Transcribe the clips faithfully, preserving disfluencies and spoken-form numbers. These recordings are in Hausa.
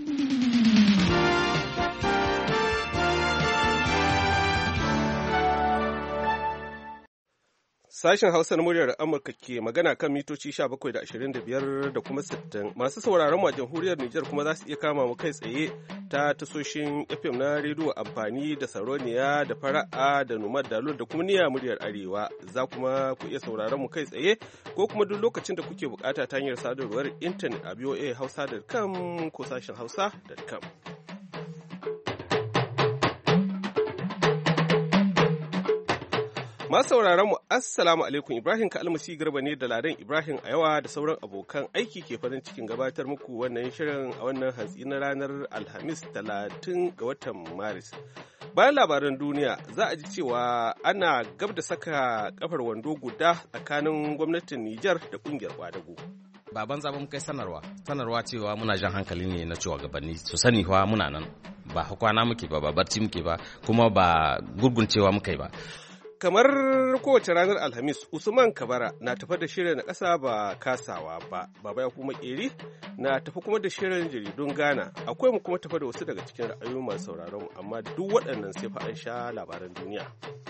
Sashen Hausa na muryar Amurka ke magana kan mitoci sha bakwai da ashirin da biyar da kuma sittin. Masu sauraron mu a jamhuriyar Nijar kuma za su iya kama mu kai tsaye ta tasoshin F M na rediyo amfani da Saroniya da Fara'a da Numar Dalol da kuma Niyya muryar Arewa. Za kuma ku iya sauraron mu kai tsaye ko kuma duk lokacin da kuke bukata ta hanyar sadarwar intanet a v o a hausa dot com ko sashen hausa dot com. Masu sauraron mu assalamu alaikum, Ibrahim Kalmasi Garba ne da Ladan Ibrahim a yawa da sauran abokan aiki ke farin cikin gabatar muku wannan shirin a wannan hantsi na ranar Alhamis talatin ga watan Maris. Bayan labaran duniya za a ji cewa ana gab da saka kafar wando guda tsakanin gwamnatin Nijar da kungiyar kwadago. Baban zaɓen kai sanarwa, sanarwa cewa muna jan hankali ne na cewa gabanni su sani fa muna nan ba kwana muke ba ba barci muke ba kuma ba gurguncewa muke ba. Kamar kowace ranar Alhamis, Usman Kabara na tafi da shirin na ƙasa ba kasawa ba, Baba ya kuma ƙeri na tafi kuma da shirin jaridun Ghana, akwai mu kuma tafi da wasu daga cikin ra'ayoyi masu sauraron, amma duk waɗannan sai fa an sha labaran duniya.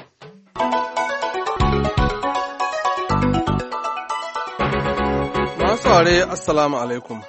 Masu saurare, Assalamu alaikum.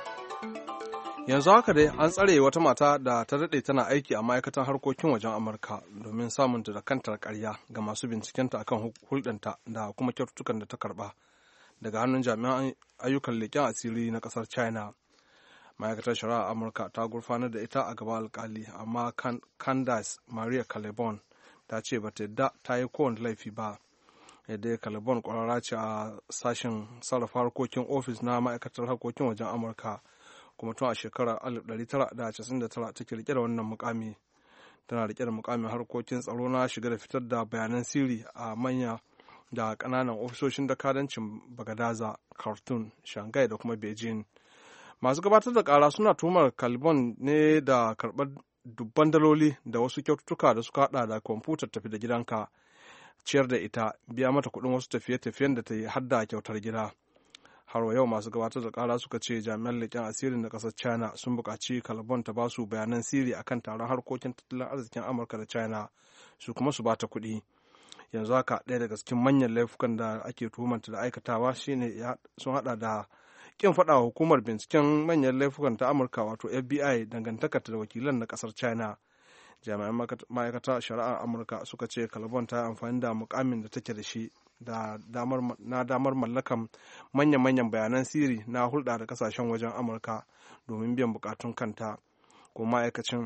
Yanzu haka dai an tsare wata mata da ta daɗe tana aiki a ma'aikatan harkokin wajen Amurka domin samunta da kantar ƙarya ga masu bincikenta akan hulɗanta da kuma kyaututtukan da ta karɓa daga hannun jami'an ayyukan leƙen asiri na ƙasar China. Ma'aikatar shari'a Amurka ta gurfanar da ita a gaban alƙali, amma Candace Maria Calabon ta ce ba ta yadda ta yi kowane laifi ba. Yadda Calabon ƙwararra ce a sashen sarrafa harkokin ofis na ma'aikatar harkokin wajen Amurka. Kuma tun a shekarar alif ɗari tara da casa'in da tara take rike da wannan mukami. Tana rike da mukamin harkokin tsaro na shiga da fitar da bayanan sirri a manya da ƙananan ofisoshin dakadancin Bagadaza, Khartoum, Shanghai da kuma Beijing. Masu gabatar da ƙara suna tuhumar Calabon ne da karɓar dubban daloli da wasu kyaututtuka da suka haɗa da kwamfutar tafi da gidanka, ciyar da ita, biya mata kuɗin wasu tafiye-tafiyen da ta yi har da kyautar gida. Har wa yau masu gabatar da kara suka ce jami'an leƙen asirin na ƙasar China sun buƙaci Calabon ta ba su bayanan sirri akan taron harkokin tattalin arzikin Amurka da China, su kuma su bata kuɗi. Yanzu haka ɗaya daga cikin manyan laifukan da ake tuhumanta da aikatawa shine sun haɗa da ƙin faɗa wa hukumar binciken manyan laifukan ta Amurka wato F B I dangantakarta da wakilan na ƙasar China. Jami'an ma'aikatar shari'ar Amurka suka ce Calabon ta yi amfani da mukamin da take da shi da damar na damar mallakan manyan-manyan bayanan sirri na hulɗa da kasashen wajen Amurka domin biyan bukatun kanta, kuma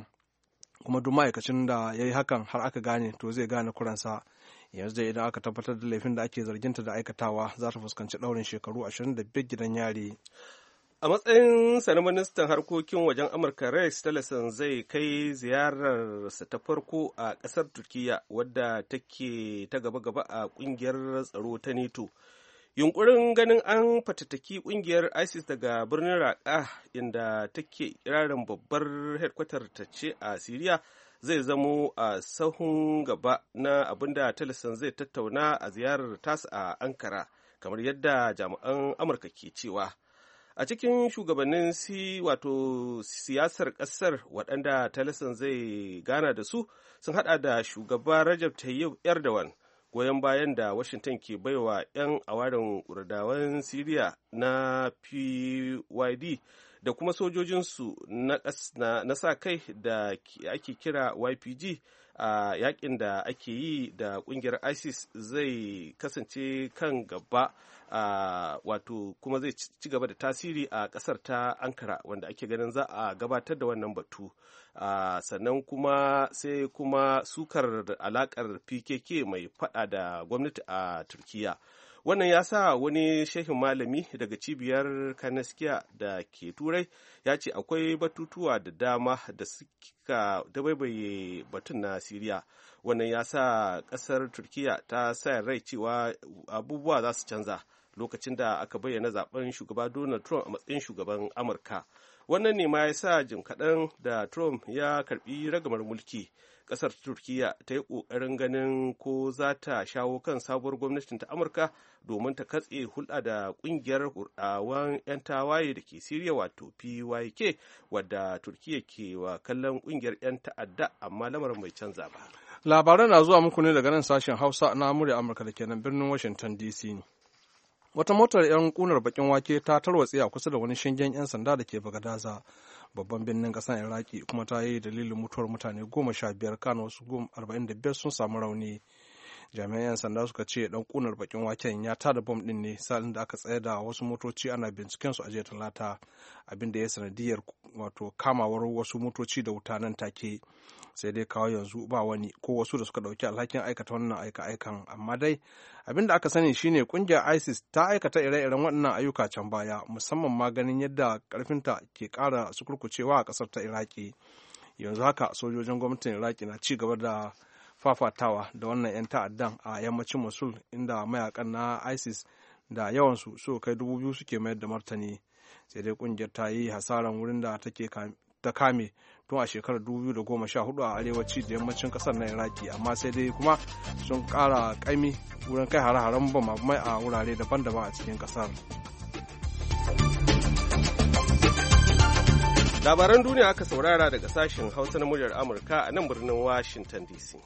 duk ma'aikacin da ya yi hakan har aka gane to zai gane kuransa. Yanzu da idan aka tabbatar da laifin da ake zarginta da aikatawa za ta fuskanci ɗaurin shekaru ashirin da biyar gidan yari. A matsayin sa na ministan harkokin wajen Amurka, Rex Tillerson zai kai ziyararsa ta farko a ƙasar Turkiyya, wadda take ta gaba-gaba a ƙungiyar tsaro ta NATO. Yunkurin ganin an fatattaki ƙungiyar ISIS daga birnin Raqqa, inda take kirarin babbar headquarter ta ce a Siriya, zai zamo a sahun gaba na abinda Tillerson zai tattauna a ziyarar tasa a Ankara, kamar yadda jami'an Amurka ke cewa. A cikin shugabannin si wato siyasar ƙasar waɗanda Tillerson zai gana da su sun haɗa da shugaba Rajab Tayyip Erdogan, goyon bayan da Washington ke baiwa 'yan awarin Kurdawan Siriya na P Y D da kuma sojojinsu na sa kai da ake kira Y P G a yakin da ake yi da ƙungiyar ISIS zai kasance kan gaba. Uh, wato kuma zai ci gaba da tasiri a ƙasar ta Ankara, wanda ake ganin za a gabatar da wannan batu. Uh, sannan kuma sai kuma sukar alakar P K K mai fada da gwamnati a Turkiya. Wannan ya sa wani shehin malami daga cibiyar Kanaskiya da ke Turai ya ce akwai batutuwa da dama da suka dabaibaye batun na Siriya. Wannan ya sa ƙasar Turkiya ta sa rai cewa abubuwa za su canza lokacin da aka bayyana zaben shugaba Donald Trump a matsayin shugaban Amurka. wannan ne ma ya sa jim kaɗan da Trump ya karɓi ragamar mulki ƙasar Turkiyya ta yi ƙoƙarin ganin ko za ta shawo kan sabuwar gwamnatin ta Amurka domin ta katse hulɗa da ƙungiyar hurɗawan 'yan tawaye da ke Siriya wato P Y K wadda Turkiyya ke wa kallon ƙungiyar 'yan ta'adda amma lamarin bai canza ba. Labaran na zuwa muku ne daga nan sashen Hausa na murya Amurka da ke nan birnin Washington D C. Wata motar 'yan kunar bakin wake ta tarwatse a kusa da wani shingen 'yan sanda da ke Bagadaza, babban birnin ƙasar Iraki, kuma ta yi dalilin mutuwar mutane goma sha biyar, kana wasu arba'in da biyar sun samu rauni. Jami'an 'yan sanda suka ce dan kunar bakin waken ya tada bom din ne salin da aka tsaye da wasu motoci ana binciken su a jiya Talata, abin da ya sanadiyar wato kamawar wasu motoci da wuta nan take. Sai dai kawo yanzu ba wani ko wasu da suka dauki alhakin aikata wannan aika-aikan, amma dai abin da aka sani shine kungiyar ISIS ta aikata ire-iren waɗannan ayyuka can baya, musamman ma ganin yadda karfinta ke ƙara sukurkucewa a ƙasar ta Iraki. Yanzu haka sojojin gwamnatin Iraki na ci gaba da fafatawa da wannan 'yan ta'addan a yammacin Mosul, inda mayakan na ISIS da yawansu su kai dubu biyu suke mayar da martani. Sai dai kungiyar ta yi hasaran wurin da take ta kame tun a shekarar dubu biyu da goma sha hudu a arewaci da yammacin kasar na Iraki, amma sai dai kuma sun kara kaimi wurin kai hare-haren bamamai a wurare daban-daban a cikin kasar. Labaran duniya aka saurara daga sashen Hausa na muryar Amurka a nan birnin Washington D C.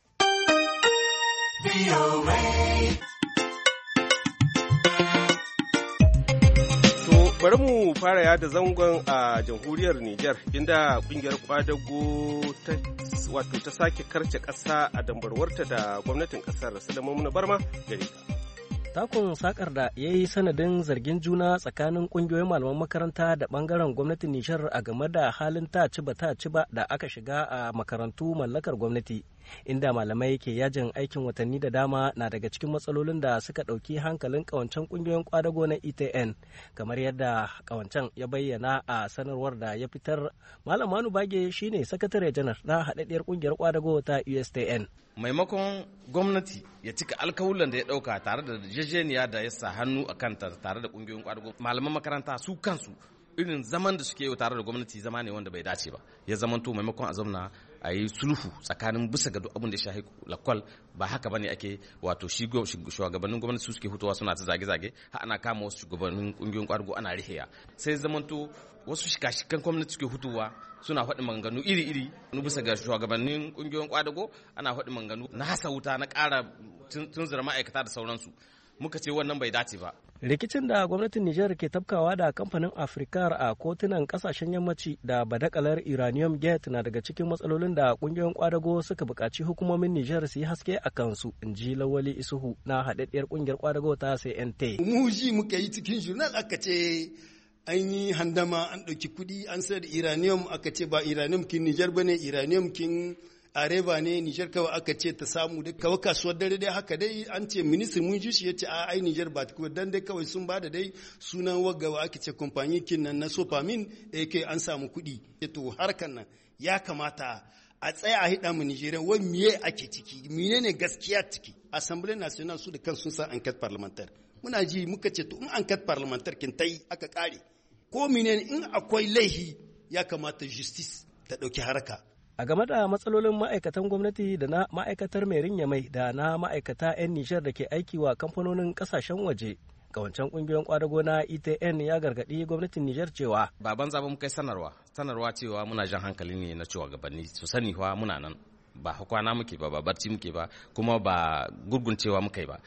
Bari mu fara yada zangon a jamhuriyar Nijar, inda kungiyar kwadago ta wato ta sake karce ƙasa a dambarwarta da gwamnatin ƙasar. Salamu Barma gare ka. Takun sakar da ya yi sanadin zargin juna tsakanin kungiyoyin malaman makaranta da bangaren gwamnatin Nijar a game da halin ta ciba ta ciba da aka shiga a makarantu mallakar gwamnati, inda malamai ke yajin aikin watanni da dama na daga cikin matsalolin da suka ɗauki hankalin ƙawancen kungiyoyin kwadago na E T N, kamar yadda ƙawancen ya bayyana a sanarwar da ya fitar. Malam Manu Bage shine sakatare janar na haɗaɗɗiyar kungiyar kwadago ta U S T N. Maimakon gwamnati ya cika alkawulan da ya dauka tare da jejeniya da ya sa hannu a kanta tare da kungiyoyin kwadago, malaman makaranta su kansu irin zaman da suke yi tare da gwamnati zama ne wanda bai dace ba. Ya zamanto maimakon a zauna a yi sulhu tsakanin bisa ga duk abin da ya shahi lakwal, ba haka bane ake wato shugabannin gwamnati su suke hutuwa suna ta zage-zage, har ana kama wasu shugabannin kungiyoyin kwadago ana rihiya. Sai zamanto wasu shika-shikan gwamnati suke hutuwa suna faɗi maganganu iri-iri bisa ga shugabannin ƙungiyoyin kwadago, ana faɗi maganganu na hasa wuta na ƙara tunzura ma'aikata da sauransu. Muka ce wannan bai dace ba. Rikicin da gwamnatin Nijar ke tafkawa da kamfanin Afrikar a kotunan kasashen yammaci da badakalar Uranium Gate na daga cikin matsalolin da ƙungiyoyin kwadago suka buƙaci hukumomin Nijar su yi haske a kansu, in ji Lawali Isuhu na haɗaɗɗiyar ƙungiyar kwadago ta C N T. Mu ji muka yi cikin jurnal aka ce an yi handama, an ɗauki kuɗi an sayar da iranium, aka ce ba iranium kin Nijar bane, iranium kin Areva ne, Nijar kawai aka ce ta samu da kawai kasuwar dare dai haka dai. An ce ministan mun ji shi ya ce a ai Nijar ba ta dan dai kawai sun bada dai sunan wagawa ake ce kamfani kin nan na Sofamin da yake an samu kuɗi. To harkan nan ya kamata a tsaya a hida mu Nijeriya wai miye ake ciki, menene gaskiya ciki. Assembly National su da kansu sun sa enquête parlementaire. Muna ji muka ce to in enquête parlementaire kin tai aka kare ko menene, in akwai laihi ya kamata justice ta dauki haraka. A game da matsalolin ma'aikatan gwamnati da na ma'aikatar Merin Yamai da na ma'aikata 'yan Nijar da ke aiki wa kamfanonin kasashen waje, kawancan kungiyoyin kwadago na E T N ya gargaɗi gwamnatin Nijar cewa baban zaɓen mu kai sanarwa sanarwa cewa muna jan hankali ne na cewa gabanni su sani fa muna nan, ba kwana muke ba, ba barci muke ba, kuma ba gurguncewa muke ba.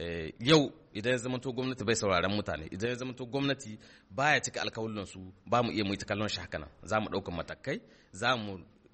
Yau idan ya zamanto gwamnati bai sauraron mutane, idan ya zamanto gwamnati baya cika alkawulan su, ba mu iya mu yi ta kallon shi haka nan. Za mu ɗaukar matakai, za mu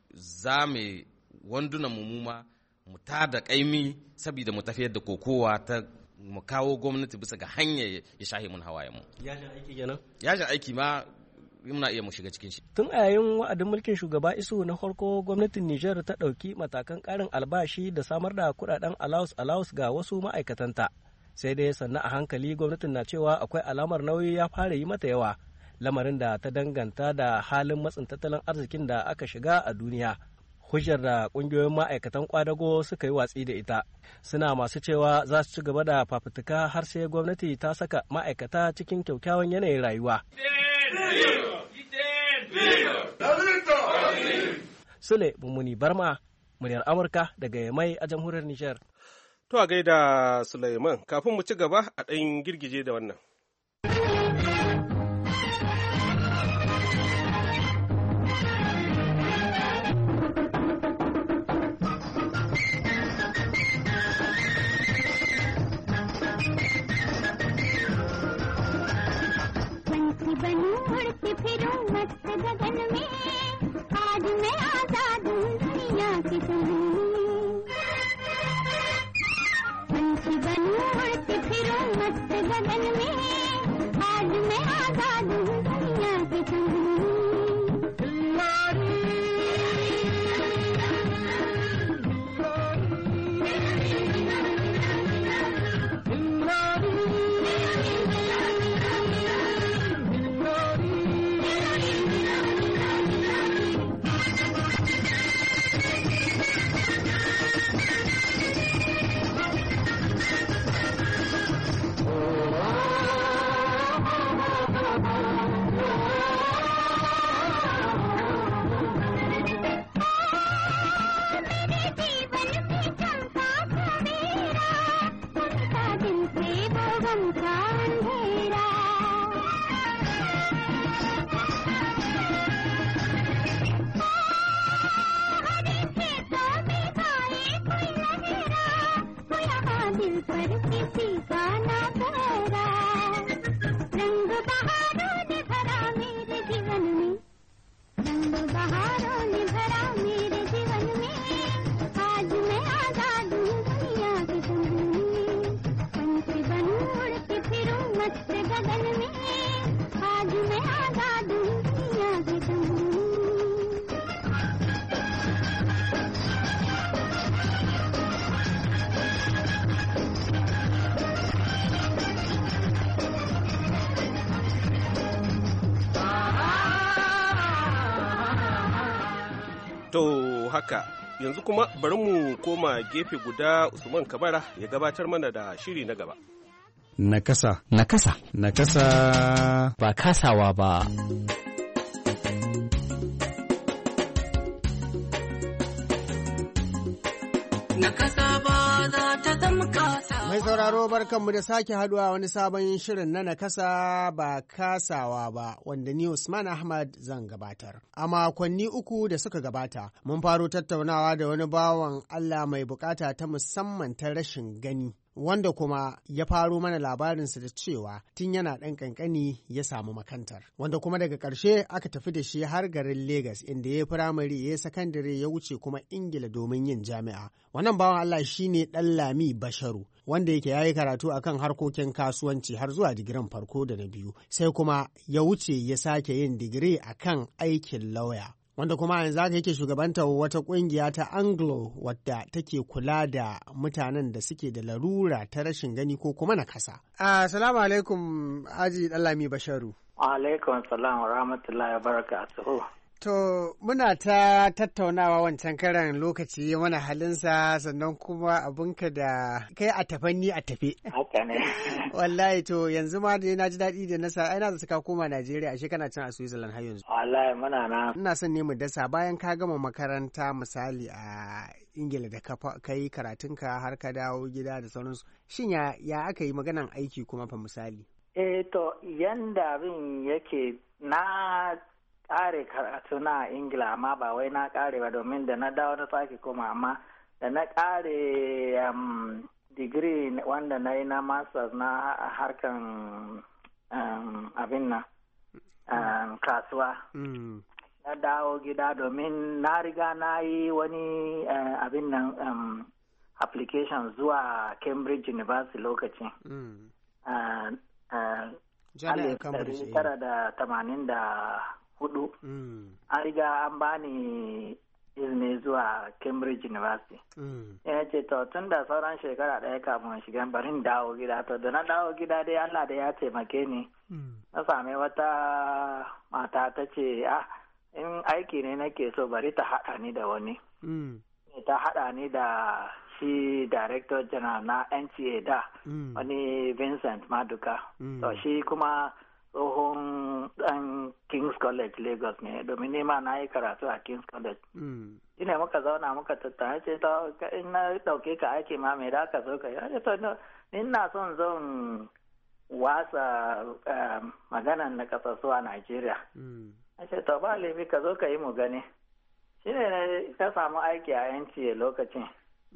zame wandunan mu ma mu tada kaimi saboda mu tafiyar da kokowa ta mu kawo gwamnati bisa ga hanyar ya shahi mun hawaye mu. Yajin aiki kenan? Yajin aiki ma muna iya mu shiga cikin shi. Tun a yayin wa'adin mulkin shugaba Isu na farko, gwamnatin Nijar ta ɗauki matakan ƙarin albashi da samar da kuɗaɗen allowance allowance ga wasu ma'aikatanta. Sai dai sannan a hankali gwamnatin na cewa akwai alamar nauyi ya fara yi mata yawa, lamarin da ta danganta da halin matsin tattalin arzikin da aka shiga a duniya. Hujjar da ƙungiyoyin ma'aikatan kwadago suka yi watsi da ita, suna masu cewa za su ci gaba da fafutuka har sai gwamnati ta saka ma'aikata cikin kyakkyawan yanayin rayuwa. Sule Mummuni Barma, muryar Amurka daga Yamai a jamhuriyar Nijar. To a gaida Sulaiman, kafin mu ci gaba a ɗan girgije da wannan. To haka, yanzu kuma bari mu koma gefe guda Usman Kabara ya gabatar mana da shiri na gaba. Nakasa. Nakasa. Nakasa. Ba kasawa ba. Nakasa ba za ta zama kasa. Mai sauraro barkanmu da sake haduwa wani sabon shirin na nakasa ba kasawa ba wanda ni Usman Ahmad zan gabatar. A makonni uku da suka gabata mun faro tattaunawa da wani bawan Allah mai bukata ta musamman ta rashin gani. Wanda kuma ya faro mana labarinsa da cewa tun yana ɗan ƙanƙani ya samu makantar. Wanda kuma daga ƙarshe aka tafi da shi har garin Legas inda ya yi firamare ya yi sakandare ya wuce kuma Ingila domin yin jami'a. Wannan bawan Allah shi ne Ɗanlami Basharu wanda yake ya yi karatu akan harkokin kasuwanci har zuwa digirin farko da na biyu. Sai kuma ya wuce ya sake yin digiri akan aikin lauya. Wanda kuma yanzu haka yake shugabanta wata kungiya ta Anglo wadda take kula da mutanen da suke da larura ta rashin gani ko kuma nakasa. Assalamu alaikum Haji Ɗanlami Basharu. Alaikum salam wa rahmatullahi wa barakatuhu. To muna ta tattaunawa wancan karan lokaci mana halinsa sannan kuma abinka da kai a tafanni a tafe. Haka ne. Wallahi to yanzu ma da na ji daɗi da nasa ai na da suka koma Najeriya ashe kana can a Switzerland har yanzu. Wallahi muna na. Ina son ne mu dasa bayan ka gama makaranta misali a Ingila da ka yi karatunka har ka dawo gida da sauransu. Shin ya ya aka yi maganan aiki kuma fa misali? Eh to yanda abin yake na ƙare karatu na Ingila amma ba wai na ƙare ba domin da na dawo na sake koma amma da na ƙare um, digiri wanda na yi na masters na harkan um, abin na um, kasuwa. Mm. Na dawo gida domin na riga na yi wani uh, abin nan um, application zuwa Cambridge University lokacin. Mm. Uh, uh, Jami'ar Cambridge. tara da tamanin da hudu. Mm. An riga an bani izini zuwa Cambridge University. Mm. Ya ce to tun da sauran shekara ɗaya kafin shiga barin dawo gida to da na dawo gida dai Allah da ya taimake ni. Mm. Na sami wata mata ta ce ah in aiki ne nake so bari ta haɗa ni da wani. Mm. Ta haɗa ni da shi Director General na N T A da mm. wani Vincent Maduka. Mm. To shi kuma tsohon dan King's College Lagos ne domin nema na yi karatu a King's College. Shi ne muka zauna muka tattauna ce ta in na ɗauke ka aiki ma mai da ka zo ka yi. Ya ce to ina son zon wasa maganan na kasassu a Najeriya. Ya ce to ba laifi ka zo ka yi mu gani. Shi ne ka samu aiki a yanci lokacin.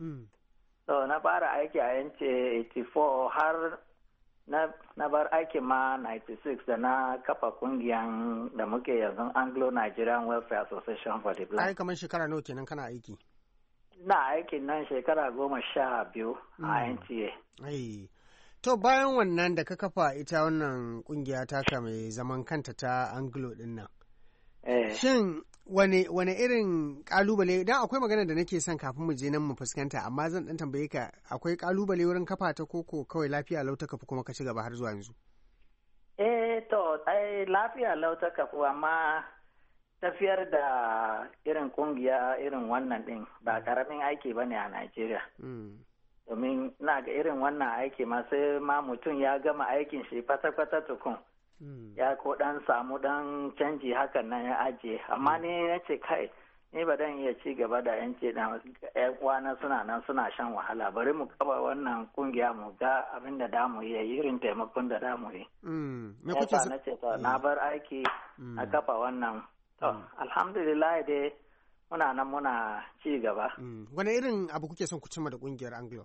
So na fara aiki a yanci eighty-four har na bar aikin ma ninety-six da na kafa kungiyan da muke yanzu Anglo-Nigerian Welfare Association for the Blind. Ai kamar shekara nawa kenan kana aiki? Na aikin nan shekara goma sha biyu a N T A. Ai. To bayan wannan da ka kafa ita wannan kungiya taka mai zaman kanta ta Anglo din nan. Eh. Shin wane wane irin kalubale idan akwai magana da nake son kafin mu je nan mu fuskanta amma zan dan tambaye ka akwai kalubale wurin kafa ta koko kawai lafiya lau ta kafu kuma ka ci gaba har zuwa yanzu? Eh to ai lafiya lau ta kafu amma tafiyar da irin kungiya irin wannan din ba karamin aiki bane a Najeriya. Domin na ga irin wannan aiki ma sai ma mutum ya gama aikin shi kwata-kwata tukun. Ya ko dan samu dan canji hakan nan ya ajiye amma ni na ce kai ni ba dan iya ci gaba da yanci da yan uwana suna nan suna shan wahala bari mu kaba wannan kungiya mu ga abin da da mu yi irin taimakon da da mu yi. Me kuke so? Na ce to na bar aiki a kafa wannan to alhamdulillah dai muna nan muna ci gaba. Wani irin abu kuke son ku cimma da kungiyar Anglo?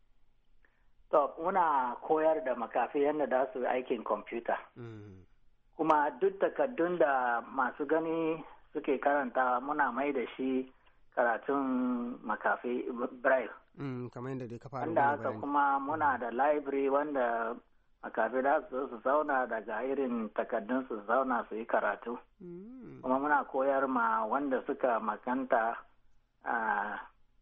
To, muna koyar da makafi yadda da su aikin kwamfuta. Mm. Kuma duk takardun da masu gani suke karanta muna mai da shi karatun makafi braille. Mm, kamar yadda dai ka fara wanda haka kuma muna da library wanda makafi da su su zauna daga irin takardun su zauna su yi karatu. Mm. Kuma muna koyar ma wanda suka makanta uh,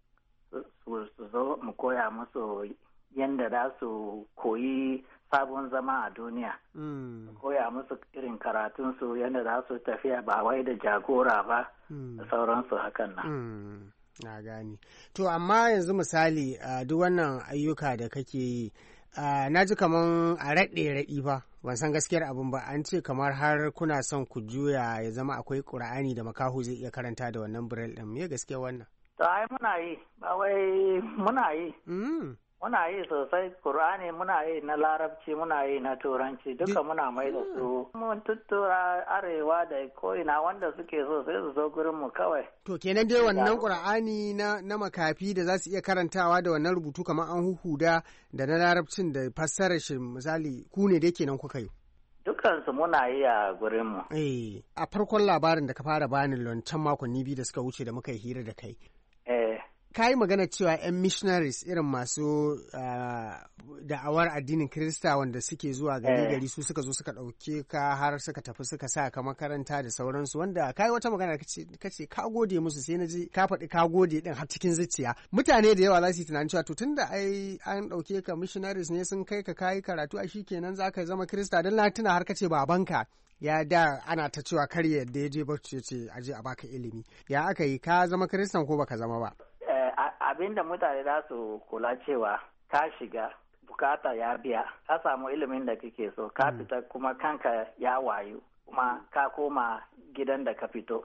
su zo mu koya musu yadda za su koyi sabon zama a duniya. Mm. Koya musu irin karatunsu yadda za su tafiya ba wai da jagora ba mm. da sauransu hakan nan. Mm. Na gani. To amma yanzu misali uh, duk wannan ayyuka da kake yi uh, na ji kaman a raɗe raɗi fa ban san gaskiyar abin ba an ce kamar har kuna son ku juya ya zama akwai ƙur'ani da makahu zai iya karanta da wannan braille ɗin me gaskiyar wannan? To ai muna yi ba wai muna yi. Mm. Muna yi sosai, Kur'ani muna yi na Larabci, muna yi na Turanci, duka muna mai da su. Mun tuttura arewa da ko'ina wanda suke so sai su zo gurinmu kawai. To kenan dai wannan Kur'ani na, na makafi da za su iya karantawa da wannan rubutu kamar an huhuda da na Larabcin da fassarar shi misali ku ne dai kenan kuka yi. Dukansu muna yi a gurinmu. Eh, a farkon labarin da ka fara bani loncan makonni biyu da suka wuce da muka yi hira da kai. Eh. Ka yi magana cewa 'yan missionaries irin masu uh, da'awar addinin Kirista wanda suke zuwa gari gari su suka zo suka ɗauke ka har suka tafi suka sa ka makaranta da sauransu wanda ka yi wata magana ka ce ka gode musu sai na ji ka faɗi ka gode ɗin har cikin zuciya mutane da yawa za su yi tunanin cewa to tun da ai an ɗauke ka missionaries ne sun kai ka kayi karatu a shi kenan za ka zama Kirista don na tuna har ka ce babanka ya da ana ta cewa kar yadda ya je bacci ce aje a baka ilimi ya aka yi ka zama Kiristan ko baka zama ba? Abin da mutane za su kula cewa ka shiga bukata ya biya ka samu ilimin da kake so ka fita kuma kanka ya wayu kuma ka koma gidan da ka fito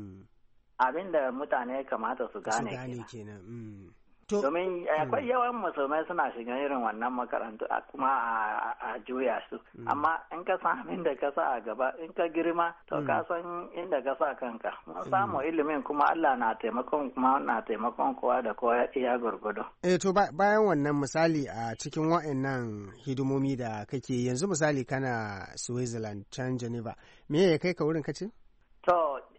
abin da mutane kamata su gane kenan domin akwai yawan musulmai suna shiga irin wannan makarantu kuma a juya su amma in ka san abin da ka sa a gaba in ka girma to ka san inda ka sa kanka mun samu ilimin kuma Allah na taimakon kuma na taimakon kowa da kowa iya gurgudu eh to bayan wannan misali a cikin wa'annan hidimomi da kake yanzu misali kana Switzerland can Geneva me ya kai ka wurin kace to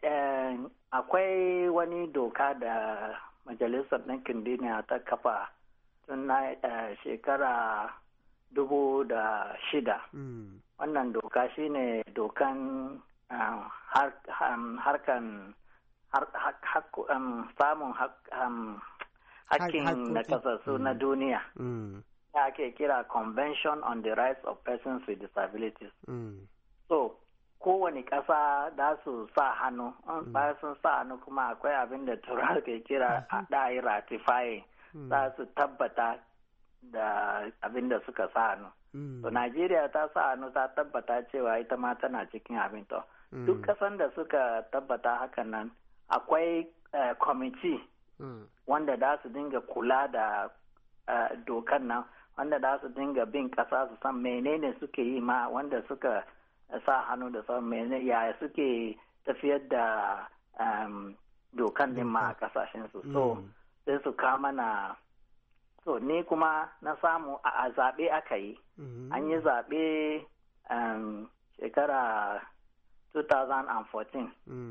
akwai wani doka da Majalisar Ɗinkin Duniya ta kafa tun na shekara dubu da shida. Mm. Wannan doka shine dokan uh, har, um, harkan har, har, um, samun um, hakkin na kasassu mm. na duniya. Mm. Ya ake kira Convention on the Rights of Persons with Disabilities. Mm. So, kowane ƙasa da su sa hannu bayan sun sa hannu kuma akwai abin da tura ke kira da yi ratifying za su tabbata da abin da suka sa hannu to Najeriya ta sa hannu ta tabbata cewa ita ma tana cikin abin to duk kasan da suka tabbata hakan nan akwai kwamiti wanda da su dinga kula da dokan nan, wanda da su dinga bin kasa su san menene suke yi ma, wanda suka sa hannu da san menene yaya suke tafiyar da dokan din ma a kasashen su. So sai su kama na so ni kuma na samu a zaɓe aka yi an yi zaɓe shekara twenty fourteen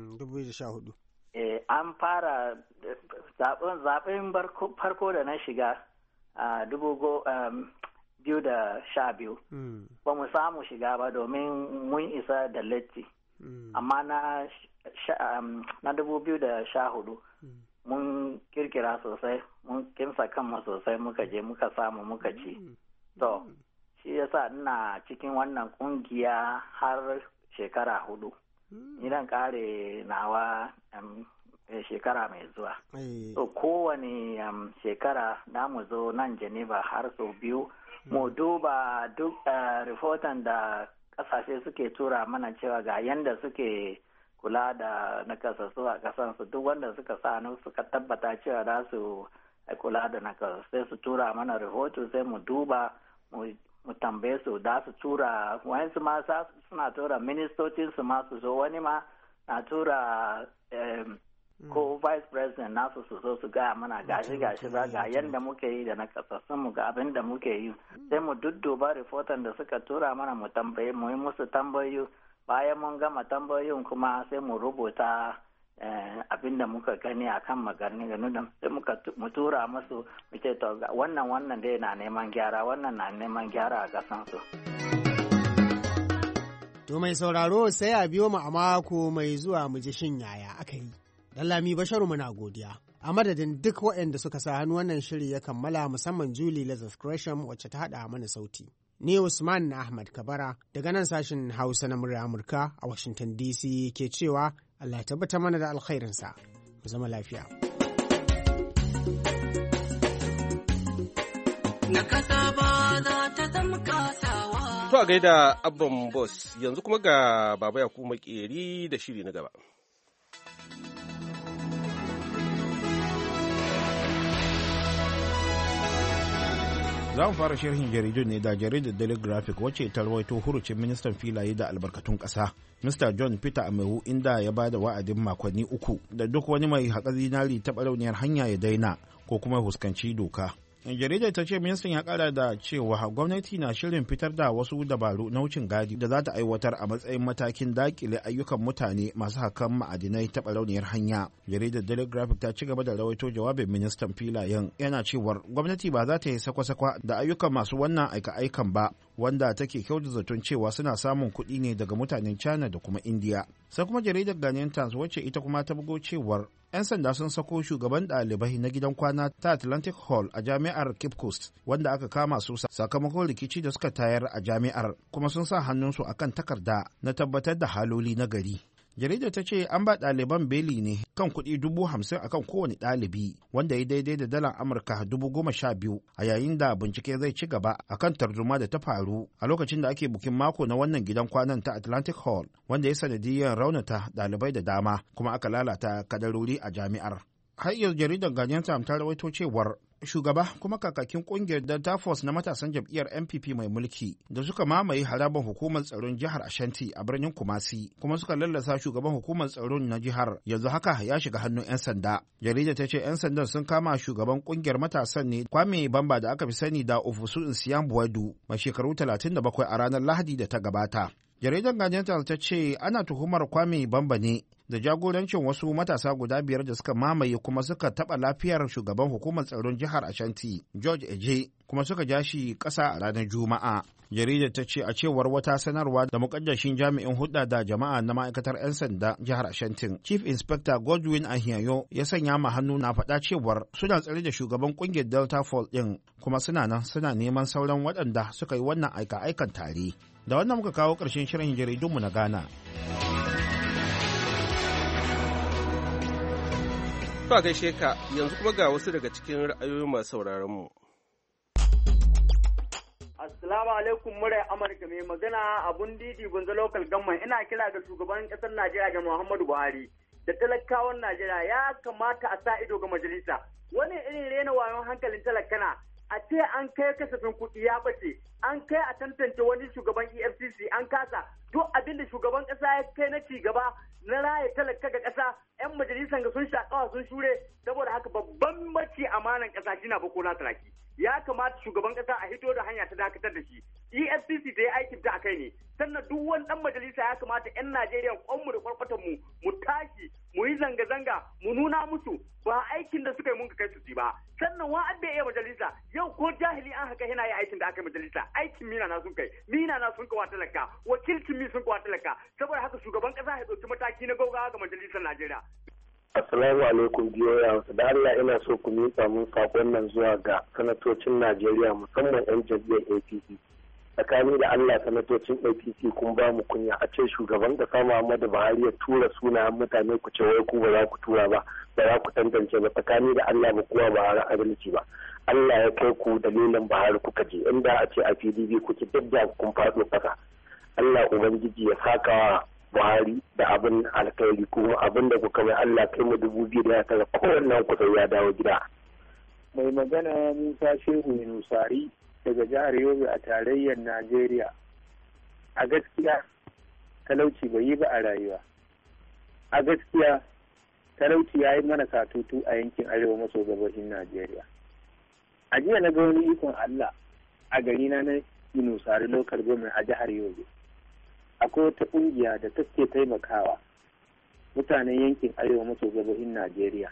Eh, an fara zaɓen farko da na shiga a dubu biyu da sha biyu ba mu samu shiga ba domin mun isa da latti amma na na dubu biyu da sha hudu mun kirkira sosai mun kimsa kanmu sosai muka je muka samu muka ci to shi yasa ina cikin wannan kungiya har shekara hudu idan kare nawa um, shekara mai zuwa. So kowane um, shekara na mu zo nan Geneva har sau biyu mu duba duk uh, rahoton da kasashe suke tura mana cewa ga yanda suke kula da nakasassu a kasansu, duk wanda suka sa hannu suka tabbata cewa za su kula da nakasassu sai su tura mana rahoto sai mu duba mu mu tambaye su da su tura wayansu ma suna tura ministocin su ma su zo, wani ma na tura ko vice president nasu su zo su gaya mana gashi gashi ba ga yanda muke yi da na kasassun mu ga abin da muke yi, sai mu dudduba reportan da suka tura mana mu tambaye mu yi musu tambayoyi, bayan mun gama tambayoyin kuma sai mu rubuta abin da muka gani a kan magarni da nuna sai muka mu tura musu mu ce to wannan wannan dai na neman gyara, wannan na neman gyara a kasansu. To mai sauraro sai a biyo mu a mako mai zuwa mu ji shin yaya aka yi. Dallami Basharu muna godiya. A madadin duk waɗanda suka sa hannu wannan shiri ya kammala, musamman Julie Lazarus Gresham wacce ta haɗa mana sauti. Ni Usman Ahmad Kabara daga nan sashin Hausa na murya Amurka a Washington D C ke cewa Allah ya tabbata mana da alkhairinsa. Mu zama lafiya. Na kasa ba za ta zama kasawa. To a gaida Abban Boss, yanzu kuma ga Baba Yakubu Makeri da shiri na gaba. Za mu fara sharhin jaridun ne da jaridar Daily Graphic wacce ta rawaito hurucin ministan filaye da albarkatun ƙasa, Mister John Peter Amewu, inda ya ba da wa'adin makonni uku da duk wani mai haƙa zinari ta ɓarauniyar hanya ya daina ko kuma huskanci doka. Jaridar ta ce ministan ya kara da cewa gwamnati na shirin fitar da wasu dabaru na wucin gadi da za ta aiwatar a matsayin matakin dakile ayyukan mutane masu hakan ma'adinai ta barauniyar hanya. Jaridar Daily Graphic ta ci gaba da rawaito jawabin ministan filayen, yana cewar gwamnati ba za ta yi sakwa-sakwa da ayyukan masu wannan aika-aikan ba, wanda take kyauta zaton cewa suna samun kuɗi ne daga mutanen China da kuma India. Sai kuma jaridar Ghanaian Times wacce ita kuma ta bugo cewar 'yan sanda sun sako shugaban ɗalibai na gidan kwana ta Atlantic Hall a jami'ar Cape Coast wanda aka kama su sakamakon rikici da suka tayar a jami'ar, kuma sun sa hannunsu akan takarda na tabbatar da haloli na gari. Jaridar ta ce an ba ɗaliban beli ne kan kuɗi dubu hamsin a kan kowane ɗalibi, wanda ya daidai da dalar Amurka dubu goma sha biyu, a yayin da bincike zai ci gaba a kan tarzoma da ta faru a lokacin da ake bukin mako na wannan gidan kwanan ta Atlantic Hall, wanda ya sanadiyyar raunata ɗalibai da dama kuma aka lalata kadarori a jami'ar. Har yau jaridar Ghanaian Times ta rawaito cewar shugaba kuma kakakin kungiyar Delta Force na matasan jam'iyyar N P P mai mulki da suka mamaye harabar hukumar tsaron jihar Ashanti a birnin Kumasi kuma suka lallasa shugaban hukumar tsaron na jihar, yanzu haka ya shiga hannun 'yan sanda. Jaridar ta ce 'yan sandan sun kama shugaban kungiyar matasan ne Kwame Bamba da aka fi sani da Ofusu Nsiyan Buwadu mai shekaru talatin da bakwai a ranar Lahadi da ta gabata. Jaridar Ghanaian Times ta ce ana tuhumar Kwame Bamba ne da jagorancin wasu matasa guda biyar da suka mamaye kuma suka taɓa lafiyar shugaban hukumar tsaron jihar Ashanti George Eje, kuma suka ja shi ƙasa a ranar Juma'a. Jaridar ta ce a cewar wata sanarwa da mukaddashin jami'in hudda da jama'a na ma'aikatar 'yan sanda jihar Ashanti, Chief Inspector Godwin Ahiyayo ya sanya ma hannu na faɗa cewar suna tsare da shugaban ƙungiyar Delta Force ɗin, kuma suna nan suna neman sauran waɗanda suka yi wannan aika-aikan tare. Da wannan muka kawo ƙarshen shirin jaridunmu na Ghana. Ba gaishe ka, yanzu kuma ga wasu daga cikin ra'ayoyin masu sauraron mu. Assalamu alaikum murai Amurka mai magana abun didi bunza local government ina kira ga shugaban kasar Najeriya ga Muhammadu Buhari da talakawan Najeriya ya kamata a sa ido ga majalisa wani irin rena wayon hankalin talakana a ce an kai kasafin kuɗi ya bace an kai a tantance wani shugaban E F C C an kasa duk abin da shugaban kasa ya kai na ci gaba na raya talaka ga kasa yan majalisan ga sun shakawa sun shure saboda haka babban mace amanan kasa shi na Bukola Saraki ya kamata shugaban kasa a hito da hanya ta dakatar da shi E F C C ta yi aikin ta akai ne sannan duk wani dan majalisa ya kamata yan Najeriya kwanmu da kwarkwatan mu mu tashi mu yi zanga-zanga mu nuna musu ba aikin da suka yi mun kai su ba sannan wa an iya majalisa yau ko jahili an haka yana yi aikin da aka yi majalisa aikin mina na sun kai mina na sun kawo talaka wakilcin mi sun kawo talaka saboda haka shugaban kasa ya dauki mataki na gaugawa ga majalisar Najeriya. Assalamu alaikum biyoya da Allah ina so ku miƙa mun sakon nan zuwa ga sanatocin Najeriya musamman 'yan jam'iyyar A P C. Tsakani da Allah sanatocin A P C kun ba mu kunya a ce shugaban kasa Muhammadu Buhari ya tura sunayen mutane ku ce wai ku ba za ku tura ba ba za ku tantance ba tsakani da Allah ba kuwa Buhari adalci ba. Allah ya kai ku dalilin Buhari kuka je inda a ce a P D P kuke duk da kun faɗo ƙasa. Allah Ubangiji ya saka Buhari da abin alkhairi kuma abin da kuka mai Allah kai mu dubu biyu da ya tara kowannen ku sai ya dawo gida. Mai magana Musa Shehu Nusari daga jihar Yobe a tarayyar Najeriya. A gaskiya talauci bai yi ba a rayuwa. A gaskiya talauci ya yi mana katutu a yankin arewa maso gabashin Najeriya. A jiya na ga wani ikon Allah a gari na na Nusari lokal government a jihar Yobe. Akwai wata ƙungiya da take taimakawa mutanen yankin arewa maso gabashin Najeriya,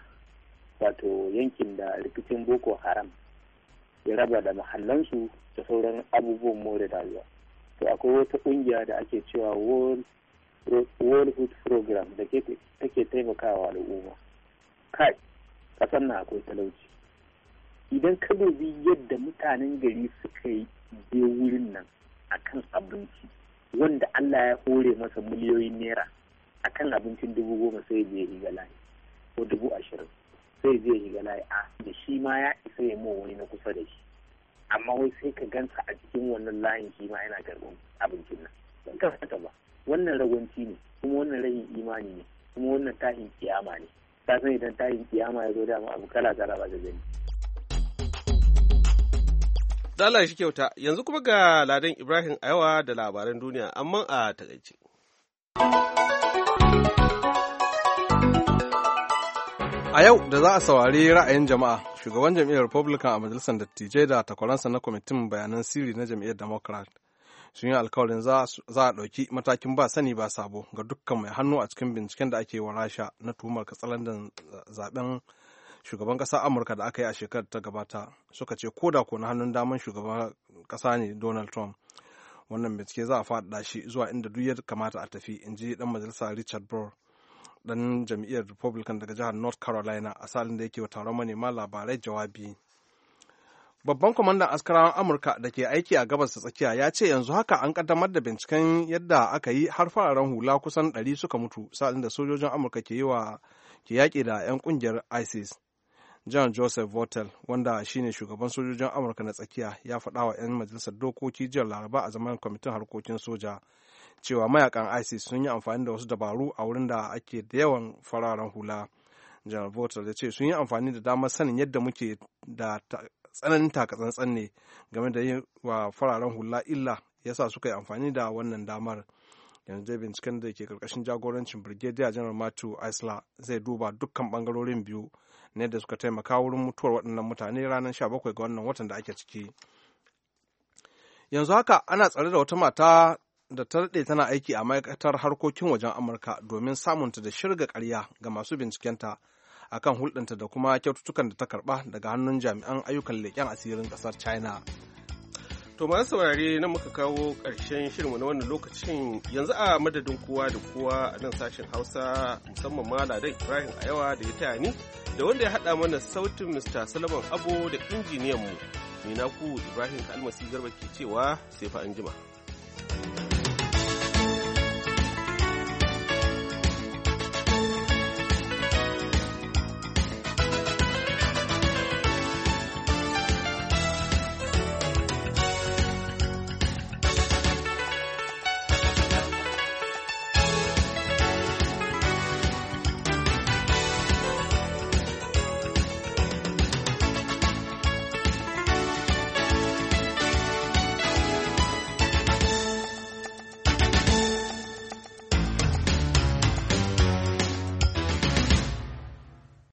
wato yankin da rikicin Boko Haram ya raba da mahallansu da sauran abubuwan more rayuwa. To akwai wata ƙungiya da ake cewa World, World Food Program da take taimakawa al'umma. Kai, ƙasar na akwai talauci. Idan ka dubi yadda mutanen gari suka yi je wurin nan akan abinci, wanda Allah ya hore masa miliyoyin naira akan abincin dubu goma sai zai higa layi ko dubu ashirin sai zai higa layi a da shi ma ya isa ya mawa wani na kusa da shi amma wai sai ka gansa a cikin wannan layin shi ma yana karɓar abincin nan ban karɓata ba wannan ragwanci ne kuma wannan rahin imani ne kuma wannan tahin kiyama ne ka san idan tahin kiyama ya zo dama abu kala kala ba da gani. Allah shi kyauta yanzu kuma ga Ladan Ibrahim Ayawa da labaran duniya amma a takaice. A yau da za a saurari ra'ayin jama'a, shugaban jam'iyyar Republican a majalisar dattijai da takwaransa na kwamitin bayanan sirri na jam'iyyar Democrat sun yi alkawarin za a ɗauki matakin ba sani ba sabo ga dukkan mai hannu a cikin binciken da ake wa Rasha na tuhumar katsalandan zaben shugaban ƙasa Amurka da aka yi a shekarar ta gabata. Suka ce ko da ko na hannun daman shugaban ƙasa ne Donald Trump. Wannan bincike za a faɗaɗa shi zuwa inda duk ya kamata a tafi, in ji ɗan majalisa Richard Burr, ɗan jam'iyyar Republican daga jihar North Carolina, a salin da yake wa taron manema labarai jawabi. Babban kwamandan askarawan Amurka da ke aiki a gabas ta tsakiya ya ce yanzu haka an kaddamar da binciken yadda aka yi har fararen hula kusan ɗari suka mutu sa'ilin da sojojin Amurka ke yi wa ke yaƙi da 'yan ƙungiyar ISIS. John Joseph Votel, wanda shine shugaban sojojin Amurka na tsakiya, ya faɗa wa 'yan majalisar dokoki jiya Laraba a zaman kwamitin harkokin soja cewa mayakan ISIS sun yi amfani da wasu dabaru a wurin da ake da yawan fararen hula. General Votel ya ce sun yi amfani da damar sanin yadda muke da tsananin takatsantsan ne game da yi wa fararen hula illa yasa suka yi amfani da wannan damar. Yanzu dai binciken da ke karkashin jagorancin Brigadier General Matthew Isler zai duba dukkan bangarorin biyu ne da suka taimaka wurin mutuwar waɗannan mutane ranar sha bakwai ga wannan watan da ake ciki. Yanzu haka ana tsare da wata mata da ta daɗe tana aiki a ma'aikatar harkokin wajen Amurka domin samunta da shirga ƙarya ga masu bincikenta akan hulɗanta da kuma kyaututtukan da ta karɓa daga hannun jami'an ayyukan leƙen asirin ƙasar China. To masu saurare nan muka kawo ƙarshen shirinmu na wannan lokacin, yanzu a madadin kowa da kowa a nan sashen Hausa musamman ma Ladan Ibrahim Ayawa da ya taya ni da wanda ya haɗa mana sautin Mister Salaman Abo da injiniyanmu. Ni naku Ibrahim Kalmasi Garba ke cewa sai fa anjima.